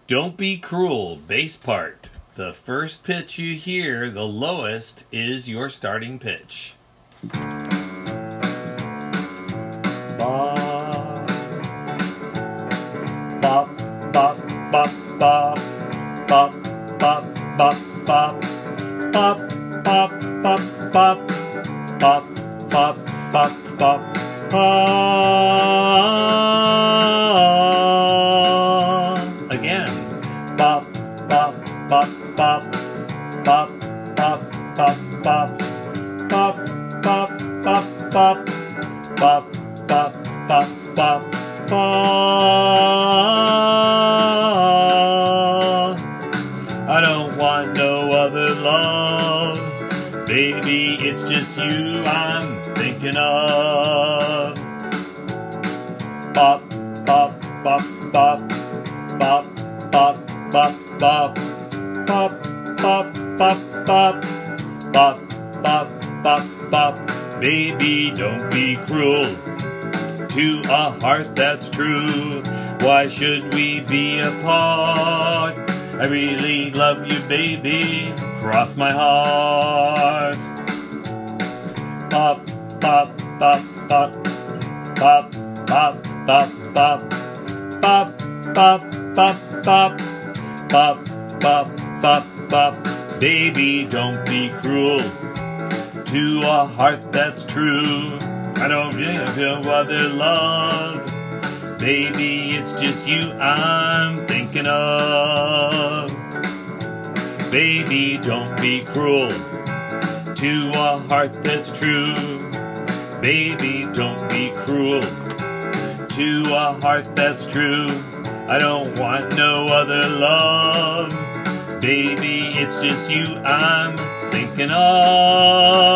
Don't be cruel, bass part. The first pitch you hear, the lowest, is your starting pitch. Bop, bop, bop, bop, bop, bop, bop, bop, bop, bop, bop, bop, bop, bop, bop, bop, bop, again. Bop, bop, bop, bop, bop, bop, bop, bop, bop, bop, bop, bop, bop, bop, bop, bop, bop. I don't want no other love, baby, it's just you I'm thinking of. Bop, bop, bop, bop, bop, bop, bop, bop, bop, bop, bop, bop, bop, bop, bop, bop. Baby, don't be cruel to a heart that's true. Why should we be apart? I really love you, baby, cross my heart. Bop, bop, bop, bop, bop, bop, bop, bop, bop, bop, bop, bop, bop, bop, bop, bop. Baby, don't be cruel to a heart that's true. I don't have no other love, baby, it's just you I'm thinking of. Baby, don't be cruel to a heart that's true. Baby, don't be cruel to a heart that's true. I don't want no other love, baby, it's just you I'm thinking of.